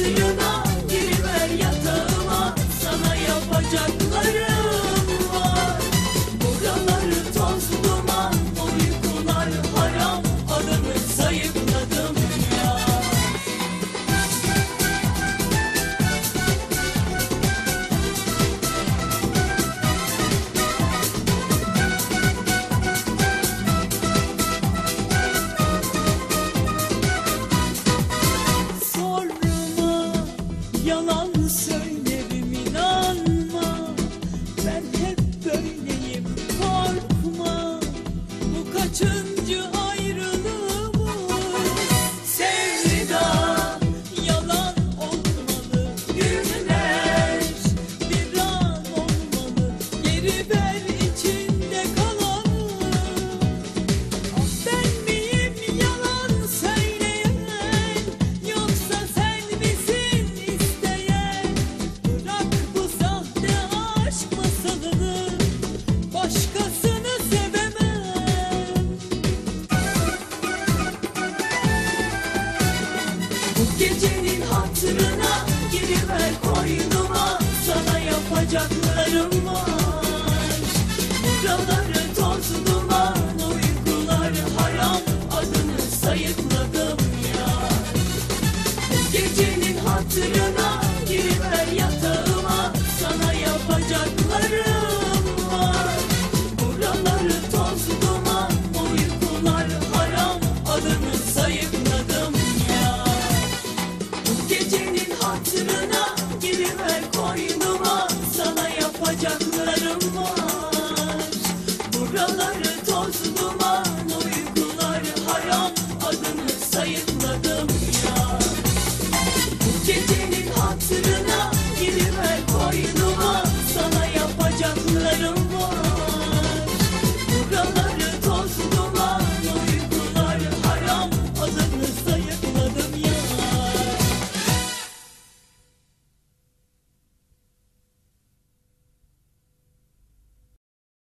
hatırına giriver yatağıma, sana yapacaklarım var. Buraları toz duman, uykular haram, adımı sayıkladım ya. Yalan söylerim inanma, ben hep böyleyim korkma. Bu kaçıncı ayrılığımız? Sevda yalan olmalı, günler bir an olmalı. Geri ver içinde kalanı. Ah, ben miyim yalan söyleyen, yoksa sen misin isteyen? Bırak bu sahte aşk masalını, başkasını sevemem. Bu gecenin hatırına giriver koynuma, sana yapacaklarım var. Buraları toz duman, uykular haram, adını sayıkladım ya. Bu gecenin hatırına